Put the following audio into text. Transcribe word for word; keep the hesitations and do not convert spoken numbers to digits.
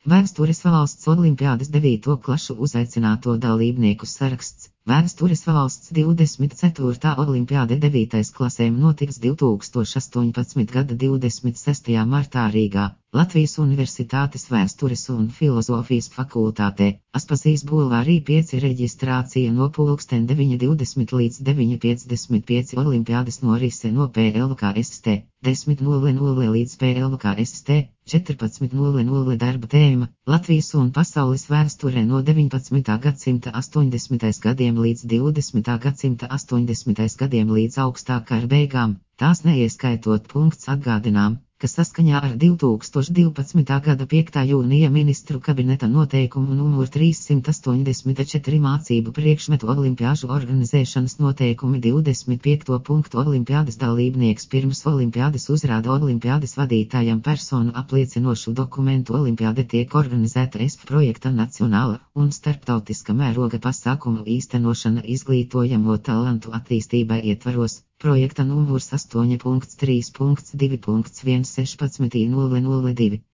Vēstures valsts olimpiādas devīto klašu uzaicināto dalībnieku saraksts. Vēstures valsts divdesmit ceturtā olimpiāde devītais klasēm notiks divtūkstoš astoņpadsmitā gada divdesmit sestajā martā Rīgā, Latvijas Universitātes Vēstures un filozofijas fakultātē, Aspazijas bulvārī pieci reģistrācija no pulksten deviņi divdesmit līdz deviņi piecdesmit pieci olimpiādes norise no P L K S T, desmit nulle nulle līdz P L K S T, četrpadsmit nulle nulle darba tēma, Latvijas un pasaules vēsture no deviņpadsmitā gadsimta astoņdesmitajiem gadiem līdz divdesmitā gadsimta astoņdesmitajiem gadiem līdz augstā kara beigām, tās neieskaitot punkts atgādinām, ka saskaņā ar divtūkstoš divpadsmitā gada piektā jūnija ministru kabineta noteikumu numur trīssimt astoņdesmit četri mācību priekšmetu olimpiāžu organizēšanas noteikumi divdesmit piekto punktu olimpiādas dalībnieks pirms olimpiādas uzrāda olimpiādas vadītājam personu apliecinošu dokumentu. Olimpiāde tiek organizēta E S P projekta nacionāla un starptautiska mēroga pasākumu īstenošana izglītojamo talantu attīstībai ietvaros. Projekta numurs astoņi punkts trīs punkts divi punkts viens sešpadsmit nulle nulle divi.